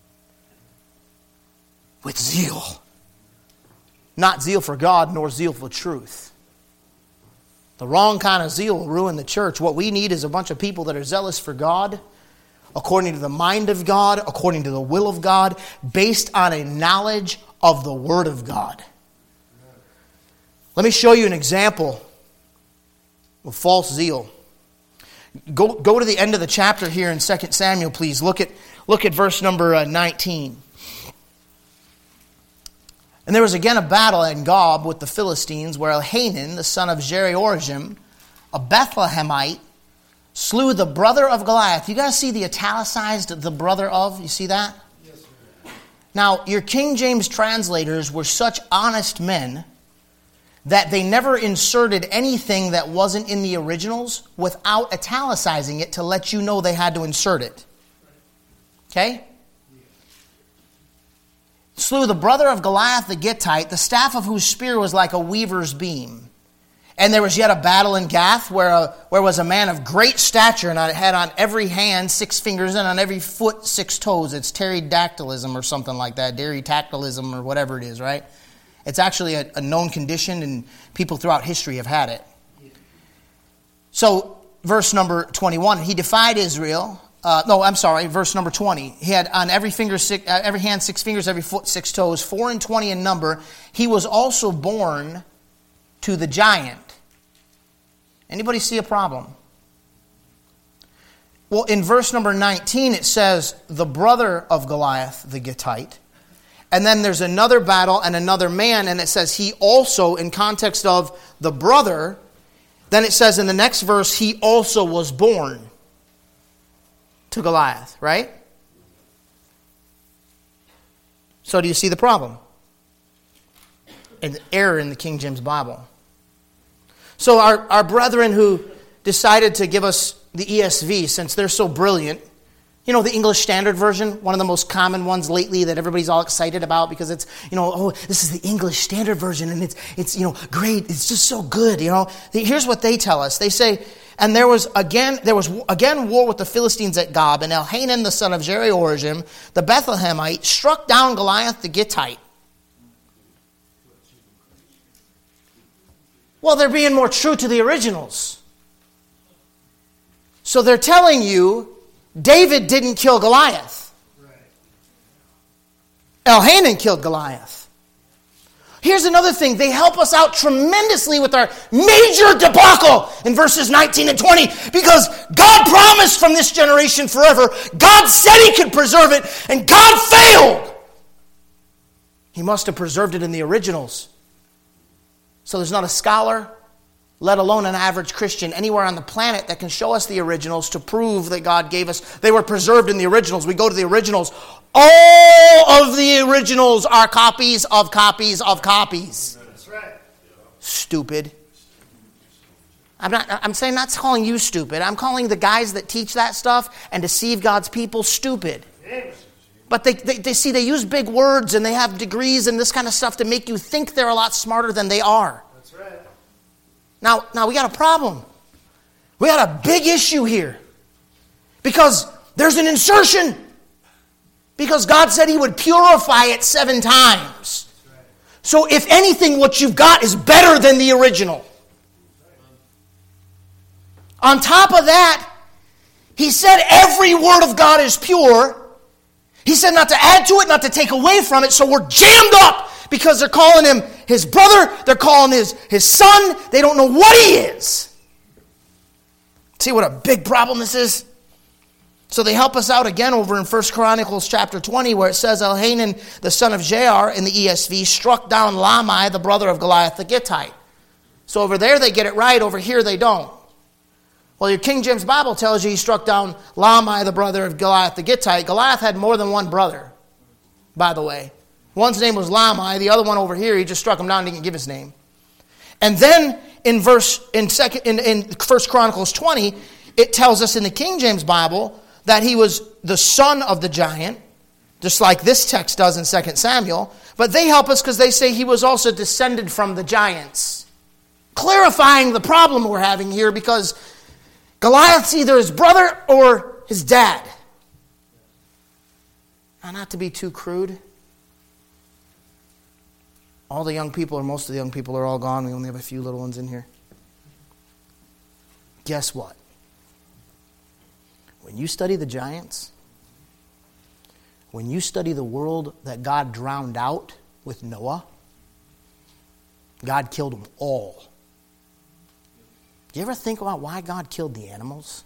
Speaker 1: with zeal. Not zeal for God, nor zeal for truth. The wrong kind of zeal will ruin the church. What we need is a bunch of people that are zealous for God, according to the mind of God, according to the will of God, based on a knowledge of the Word of God. Let me show you an example of false zeal. Go, go to the end of the chapter here in Second Samuel, please. Look at, look at verse number uh, nineteen. And there was again a battle at Gob with the Philistines, where Elhanan, the son of Jehoiarib, a Bethlehemite, slew the brother of Goliath. You guys see the italicized, the brother of? You see that?
Speaker 2: Yes, sir.
Speaker 1: Now, your King James translators were such honest men that they never inserted anything that wasn't in the originals without italicizing it to let you know they had to insert it. Okay? Slew the brother of Goliath the Gittite, the staff of whose spear was like a weaver's beam. And there was yet a battle in Gath, where a, where was a man of great stature, and had on every hand six fingers, and on every foot six toes. It's pterodactylism or something like that, pterodactylism or whatever it is, right? It's actually a, a known condition, and people throughout history have had it. So, verse number twenty-one, he defied Israel. Uh, no, I'm sorry, verse number twenty. He had on every finger, six, uh, every hand six fingers, every foot six toes, four and twenty in number. He was also born to the giant. Anybody see a problem? Well, in verse number nineteen, it says, the brother of Goliath, the Gittite. And then there's another battle and another man, and it says he also, in context of the brother, then it says in the next verse, he also was born to Goliath, right? So do you see the problem? An error in the King James Bible. So our, our brethren who decided to give us the E S V, since they're so brilliant, you know, the English Standard Version, one of the most common ones lately that everybody's all excited about because it's, you know, oh, this is the English Standard Version and it's, it's you know, great. It's just so good, you know. Here's what they tell us. They say, and there was again, there was again war with the Philistines at Gob, and Elhanan, the son of Jehoiarib, the Bethlehemite, struck down Goliath the Gittite. Well, they're being more true to the originals. So they're telling you David didn't kill Goliath.
Speaker 2: Right.
Speaker 1: Elhanan killed Goliath. Here's another thing. They help us out tremendously with our major debacle in verses nineteen and twenty because God promised from this generation forever. God said he could preserve it, and God failed. He must have preserved it in the originals. So there's not a scholar, let alone an average Christian, anywhere on the planet that can show us the originals to prove that God gave us. They were preserved in the originals. We go to the originals. All of the originals are copies of copies of copies.
Speaker 2: That's right.
Speaker 1: Stupid. I'm not. I'm saying not calling you stupid. I'm calling the guys that teach that stuff and deceive God's people stupid. But they, they, they see they use big words and they have degrees and this kind of stuff to make you think they're a lot smarter than they are.
Speaker 2: That's right.
Speaker 1: Now, now we got a problem. We got a big issue here. Because there's an insertion. Because God said He would purify it seven times. So if anything, what you've got is better than the original. On top of that, He said every word of God is pure. He said not to add to it, not to take away from it. So we're jammed up because they're calling Him His brother. They're calling His, his son. They don't know what He is. See what a big problem this is? So they help us out again over in First Chronicles chapter twenty, where it says, Elhanan, the son of Jair, in the E S V, struck down Lamai, the brother of Goliath the Gittite. So over there they get it right. Over here they don't. Well, your King James Bible tells you he struck down Lamai, the brother of Goliath the Gittite. Goliath had more than one brother, by the way. One's name was Lamai. The other one over here, he just struck him down and didn't give his name. And then in verse in second in, in First Chronicles twenty, it tells us in the King James Bible that he was the son of the giant, just like this text does in Second Samuel. But they help us because they say he was also descended from the giants. Clarifying the problem we're having here, because Goliath's either his brother or his dad. Now, not to be too crude, all the young people, or most of the young people, are all gone. We only have a few little ones in here. Guess what? When you study the giants, when you study the world that God drowned out with Noah, God killed them all. Do you ever think about why God killed the animals?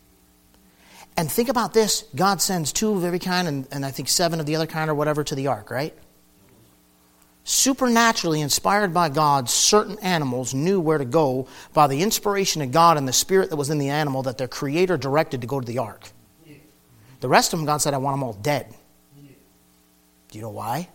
Speaker 1: And think about this. God sends two of every kind and, and I think seven of the other kind or whatever to the ark, right? Supernaturally inspired by God, certain animals knew where to go by the inspiration of God and the spirit that was in the animal that their Creator directed to go to the ark. The rest of them, God said, I want them all dead. Do you know why?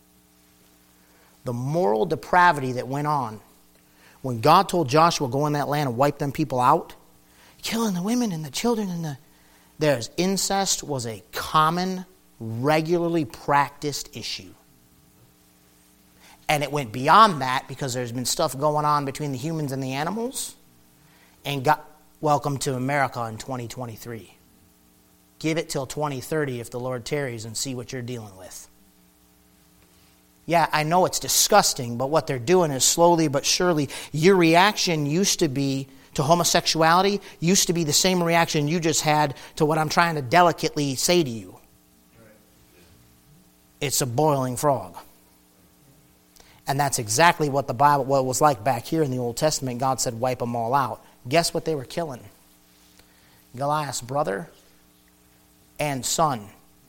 Speaker 1: The moral depravity that went on when God told Joshua, go in that land and wipe them people out, killing the women and the children and the... There's incest was a common, regularly practiced issue. And it went beyond that because there's been stuff going on between the humans and the animals. And God, welcome to America in twenty twenty-three. Give it till twenty thirty if the Lord tarries and see what you're dealing with. Yeah, I know it's disgusting, but what they're doing is slowly but surely. Your reaction used to be to homosexuality, used to be the same reaction you just had to what I'm trying to delicately say to you. It's a boiling frog. And that's exactly what the Bible what it was like back here in the Old Testament. God said, wipe them all out. Guess what they were killing? Goliath's brother and son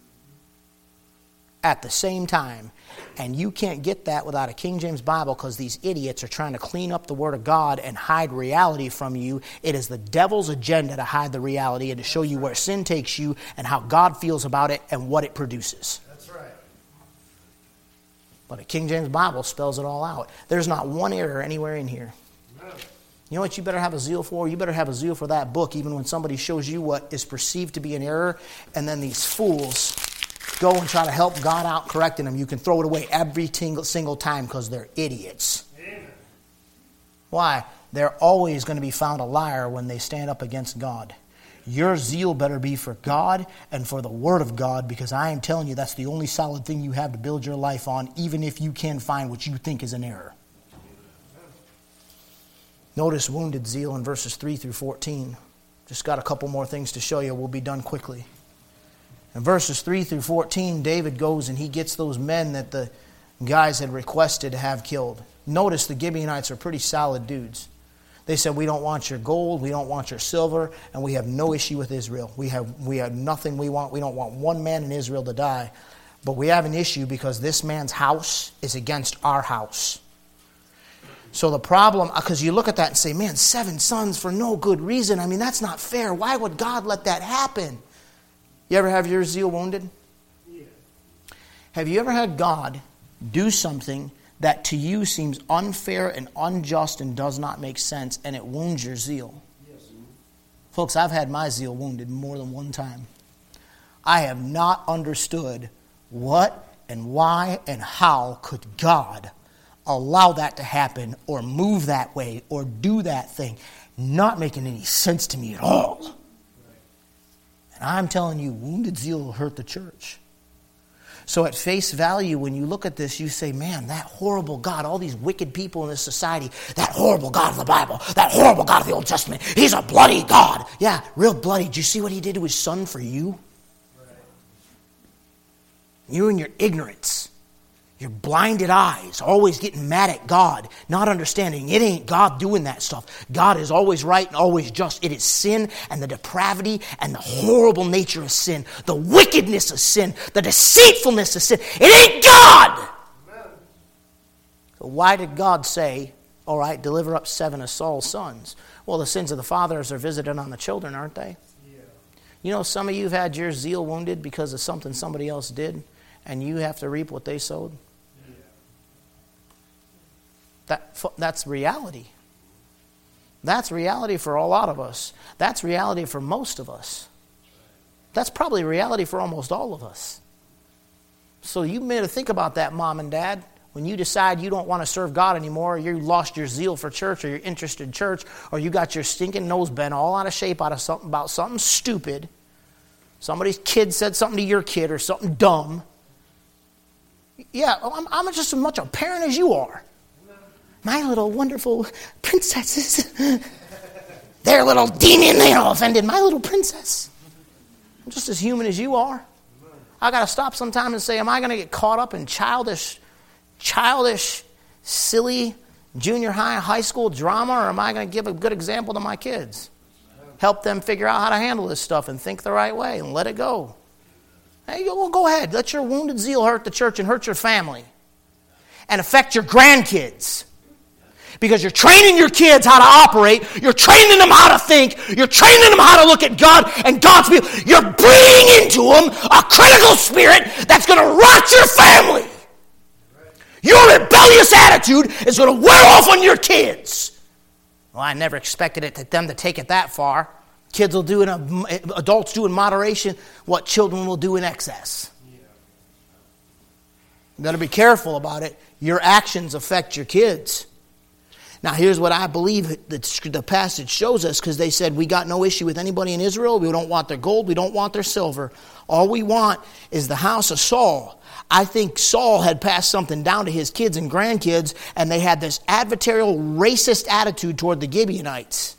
Speaker 1: at the same time. And you can't get that without a King James Bible because these idiots are trying to clean up the Word of God and hide reality from you. It is the devil's agenda to hide the reality and to show you where sin takes you and how God feels about it and what it produces.
Speaker 2: That's right.
Speaker 1: But a King James Bible spells it all out. There's not one error anywhere in here.
Speaker 2: No.
Speaker 1: You know what you better have a zeal for? You better have a zeal for that book even when somebody shows you what is perceived to be an error, and then these fools go and try to help God out correcting them. You can throw it away every single, single time because they're idiots.
Speaker 2: Amen.
Speaker 1: Why? They're always going to be found a liar when they stand up against God. Your zeal better be for God and for the Word of God, because I am telling you that's the only solid thing you have to build your life on, even if you can find what you think is an error. Notice wounded zeal in verses three through fourteen. Just got a couple more things to show you. We'll be done quickly. In verses three through fourteen, David goes and he gets those men that the guys had requested to have killed. Notice the Gibeonites are pretty solid dudes. They said, we don't want your gold, we don't want your silver, and we have no issue with Israel. We have we have nothing we want. We don't want one man in Israel to die. But we have an issue because this man's house is against our house. So the problem, because you look at that and say, man, seven sons for no good reason. I mean, that's not fair. Why would God let that happen? You ever have your zeal wounded?
Speaker 2: Yeah.
Speaker 1: Have you ever had God do something that to you seems unfair and unjust and does not make sense, and it wounds your zeal?
Speaker 2: Yes.
Speaker 1: Folks, I've had my zeal wounded more than one time. I have not understood what and why and how could God allow that to happen or move that way or do that thing. Not making any sense to me at all. And I'm telling you, wounded zeal will hurt the church. So at face value, when you look at this, you say, man, that horrible God, all these wicked people in this society, that horrible God of the Bible, that horrible God of the Old Testament, he's a bloody God. Yeah, real bloody. Did you see what he did to his son for you? You and your ignorance, your blinded eyes, always getting mad at God, not understanding it ain't God doing that stuff. God is always right and always just. It is sin and the depravity and the horrible nature of sin, the wickedness of sin, the deceitfulness of sin. It ain't God! Amen. So why did God say, all right, deliver up seven of Saul's sons? Well, the sins of the fathers are visited on the children, aren't they? Yeah. You know, some of you have had your zeal wounded because of something somebody else did, and you have to reap what they sowed. Yeah. That, that's reality. That's reality for a lot of us. That's reality for most of us. That's probably reality for almost all of us. So you may think about that, mom and dad. When you decide you don't want to serve God anymore, or you lost your zeal for church, or your interest in church, or you got your stinking nose bent all out of shape out of something about something stupid. Somebody's kid said something to your kid or something dumb. Yeah, I'm, I'm just as much a parent as you are. My little wonderful princesses. Their little demon, they all offended my little princess. I'm just as human as you are. I got to stop sometime and say, am I going to get caught up in childish, childish, silly junior high, high school drama, or am I going to give a good example to my kids? Help them figure out how to handle this stuff and think the right way and let it go. Hey, well, go ahead. Let your wounded zeal hurt the church and hurt your family. And affect your grandkids. Because you're training your kids how to operate. You're training them how to think. You're training them how to look at God and God's people. You're breathing into them a critical spirit that's going to rot your family. Your rebellious attitude is going to wear off on your kids. Well, I never expected it to them to take it that far. Kids will do in a, adults do in moderation what children will do in excess. You've got to be careful about it. Your actions affect your kids. Now, here's what I believe the, the passage shows us, because they said, we got no issue with anybody in Israel. We don't want their gold. We don't want their silver. All we want is the house of Saul. I think Saul had passed something down to his kids and grandkids, and they had this adversarial, racist attitude toward the Gibeonites.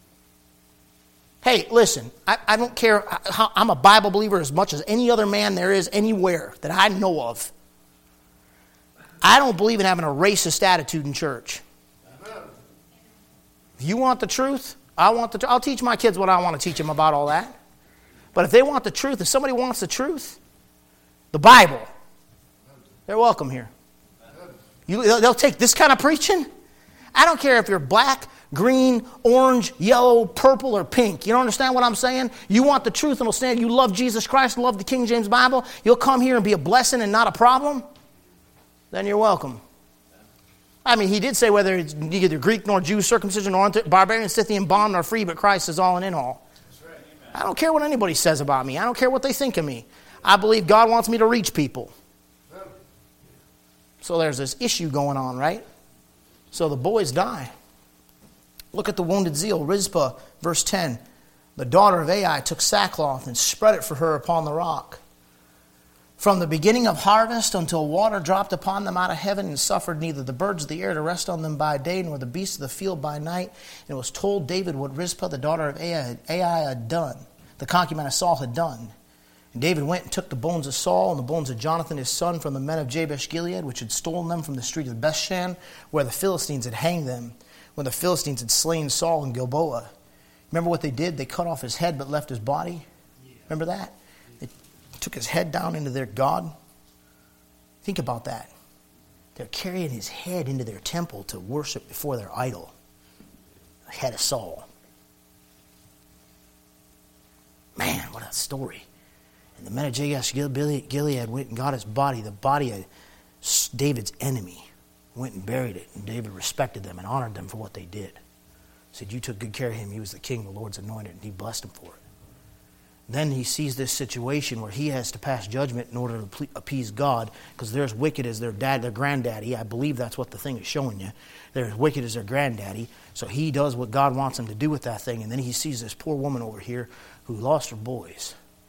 Speaker 1: Hey, listen, I, I don't care. How, I'm a Bible believer as much as any other man there is anywhere that I know of. I don't believe in having a racist attitude in church. If you want the truth, I want the. I'll teach my kids what I want to teach them about all that. But if they want the truth, if somebody wants the truth, the Bible, they're welcome here. You, they'll take this kind of preaching. I don't care if you're black, green, orange, yellow, purple, or pink. You don't understand what I'm saying? You want the truth and will stand. You love Jesus Christ, love the King James Bible. You'll come here and be a blessing and not a problem. Then you're welcome. I mean, he did say whether it's neither Greek nor Jew, circumcision nor barbarian, Scythian, bond nor free, but Christ is all and in all. That's right. I don't care what anybody says about me. I don't care what they think of me. I believe God wants me to reach people. So there's this issue going on, right? So the boys die. Look at the wounded zeal. Rizpah, verse ten. The daughter of Ai took sackcloth and spread it for her upon the rock. From the beginning of harvest until water dropped upon them out of heaven, and suffered neither the birds of the air to rest on them by day, nor the beasts of the field by night. And it was told David what Rizpah, the daughter of Ai, Ai had done, the concubine of Saul had done. And David went and took the bones of Saul and the bones of Jonathan his son from the men of Jabesh Gilead, which had stolen them from the street of Bethshan, where the Philistines had hanged them, when the Philistines had slain Saul in Gilboa. Remember what they did? They cut off his head but left his body. Remember that? They took his head down into their God. Think about that. They're carrying his head into their temple to worship before their idol, the head of Saul. Man, what a story. And the men of Jabesh Gilead went and got his body, the body of David's enemy, went and buried it. And David respected them and honored them for what they did. Said, you took good care of him. He was the king, the Lord's anointed, and he blessed him for it. Then he sees this situation where he has to pass judgment in order to appease God, because they're as wicked as their dad, their granddaddy. I believe that's what the thing is showing you. They're as wicked as their granddaddy. So he does what God wants him to do with that thing. And then he sees this poor woman over here who lost her boys.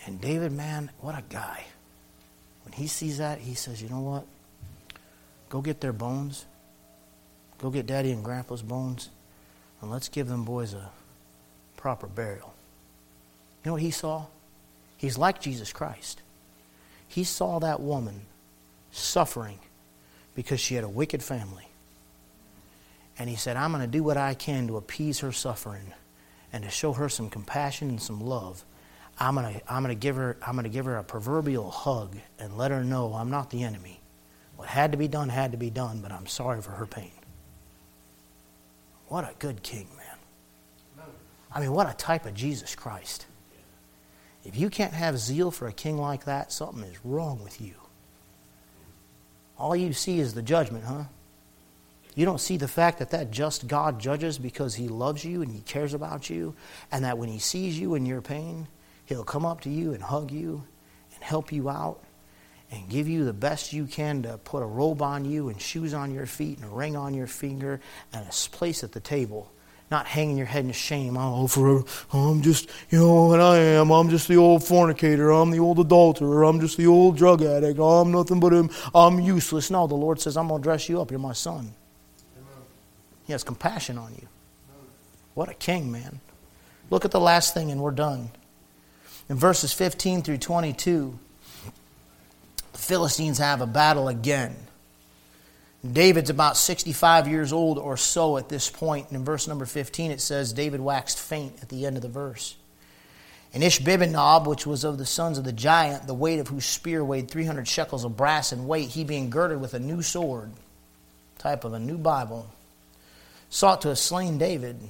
Speaker 1: And David, man, what a guy. When he sees that, he says, you know what? Go get their bones. Go get Daddy and Grandpa's bones. And let's give them boys a proper burial. You know what he saw? He's like Jesus Christ. He saw that woman suffering because she had a wicked family. And he said, I'm going to do what I can to appease her suffering and to show her some compassion and some love. I'm going to I'm going to give her I'm going to give her a proverbial hug and let her know I'm not the enemy. What had to be done had to be done, but I'm sorry for her pain. What a good king, man. I mean, what a type of Jesus Christ. If you can't have zeal for a king like that, something is wrong with you. All you see is the judgment, huh? You don't see the fact that that just God judges because He loves you and He cares about you, and that when He sees you in your pain, He'll come up to you and hug you and help you out and give you the best you can to put a robe on you and shoes on your feet and a ring on your finger and a place at the table. Not hanging your head in shame. Oh, for I'm just, you know what I am. I'm just the old fornicator. I'm the old adulterer. I'm just the old drug addict. I'm nothing but him. I'm useless. No, the Lord says, I'm going to dress you up. You're my son. Amen. He has compassion on you. Amen. What a king, man. Look at the last thing and we're done. In verses fifteen through twenty-two, the Philistines have a battle again. David's about sixty-five years old or so at this point. And in verse number fifteen it says, David waxed faint at the end of the verse. And Ishbi-benob, which was of the sons of the giant, the weight of whose spear weighed three hundred shekels of brass in weight, he being girded with a new sword, type of a new Bible, sought to have slain David.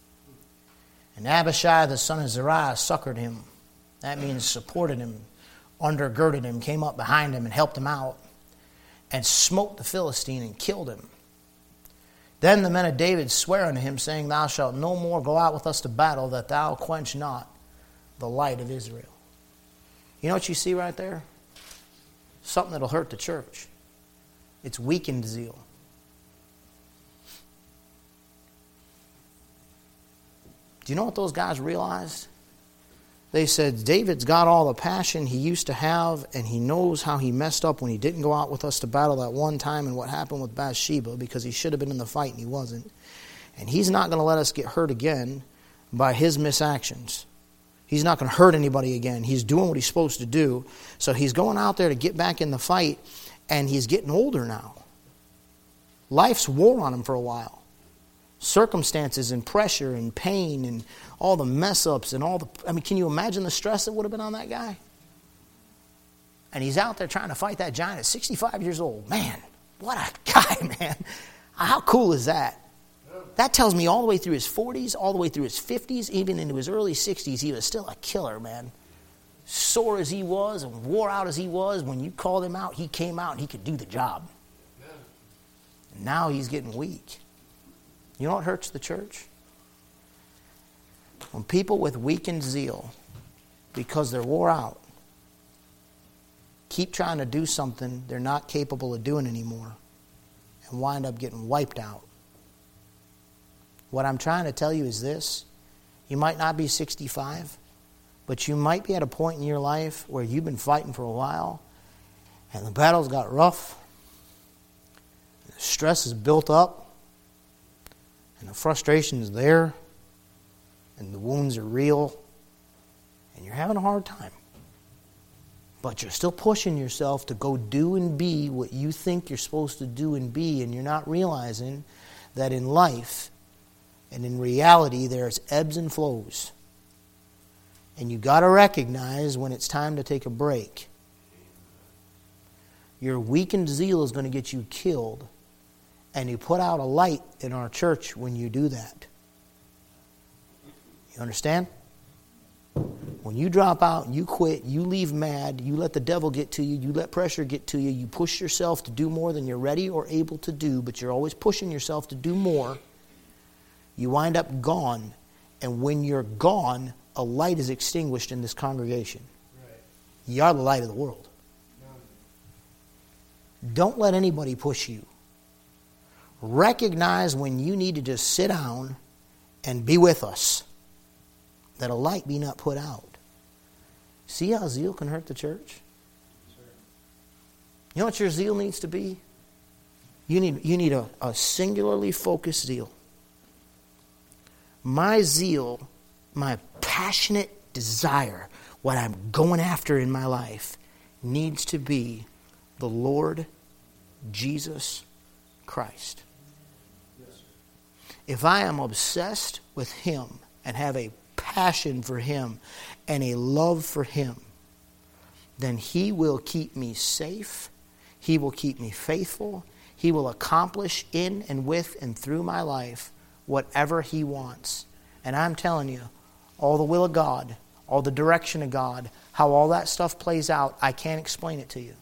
Speaker 1: And Abishai, the son of Zeruiah, succored him. That means supported him, undergirded him, came up behind him and helped him out, and smote the Philistine and killed him. Then the men of David swear unto him, saying, Thou shalt no more go out with us to battle, that thou quench not the light of Israel. You know what you see right there? Something that'll hurt the church. It's weakened zeal. Do you know what those guys realized? They said, David's got all the passion he used to have, and he knows how he messed up when he didn't go out with us to battle that one time and what happened with Bathsheba, because he should have been in the fight and he wasn't. And he's not going to let us get hurt again by his misactions. He's not going to hurt anybody again. He's doing what he's supposed to do. So he's going out there to get back in the fight, and he's getting older now. Life's wore on him for a while. Circumstances and pressure and pain and all the mess ups and all the, I mean, can you imagine the stress that would have been on that guy? And he's out there trying to fight that giant at sixty-five years old. Man, what a guy, man. How cool is that? That tells me all the way through his forties, all the way through his fifties, even into his early sixties, he was still a killer, man. Sore as he was and wore out as he was, when you called him out, he came out and he could do the job. And now he's getting weak. You know what hurts the church? When people with weakened zeal, because they're wore out, keep trying to do something they're not capable of doing anymore and wind up getting wiped out. What I'm trying to tell you is this. You might not be sixty-five, but you might be at a point in your life where you've been fighting for a while and the battle's got rough, the stress is built up, and the frustration is there, and the wounds are real, and you're having a hard time. But you're still pushing yourself to go do and be what you think you're supposed to do and be, and you're not realizing that in life and in reality there's ebbs and flows. And you got to recognize when it's time to take a break. Your weakened zeal is going to get you killed. And you put out a light in our church when you do that. You understand? When you drop out, you quit, you leave mad, you let the devil get to you, you let pressure get to you, you push yourself to do more than you're ready or able to do, but you're always pushing yourself to do more, you wind up gone. And when you're gone, a light is extinguished in this congregation. Right. You are the light of the world. No. Don't let anybody push you. Recognize when you need to just sit down and be with us, that a light be not put out. See how zeal can hurt the church? You know what your zeal needs to be? You need, you need a, a singularly focused zeal. My zeal, my passionate desire, what I'm going after in my life, needs to be the Lord Jesus Christ. If I am obsessed with Him and have a passion for Him and a love for Him, then He will keep me safe. He will keep me faithful. He will accomplish in and with and through my life whatever He wants. And I'm telling you, all the will of God, all the direction of God, how all that stuff plays out, I can't explain it to you.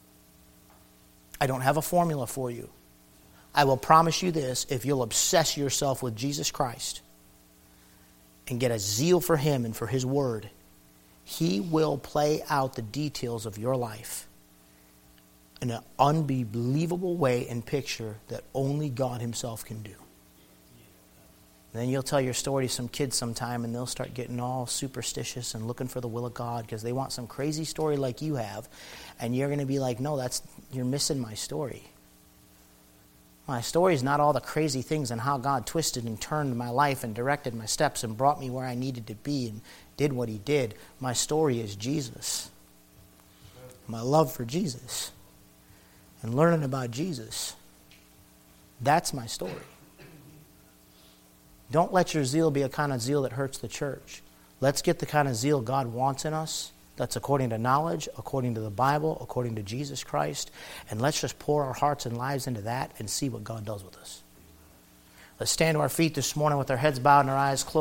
Speaker 1: I don't have a formula for you. I will promise you this, if you'll obsess yourself with Jesus Christ and get a zeal for Him and for His Word, He will play out the details of your life in an unbelievable way and picture that only God Himself can do. Then you'll tell your story to some kids sometime and they'll start getting all superstitious and looking for the will of God because they want some crazy story like you have. And you're going to be like, no, that's you're missing my story. My story is not all the crazy things and how God twisted and turned my life and directed my steps and brought me where I needed to be and did what He did. My story is Jesus. My love for Jesus. And learning about Jesus. That's my story. Don't let your zeal be a kind of zeal that hurts the church. Let's get the kind of zeal God wants in us. That's according to knowledge, according to the Bible, according to Jesus Christ. And let's just pour our hearts and lives into that and see what God does with us. Let's stand to our feet this morning with our heads bowed and our eyes closed.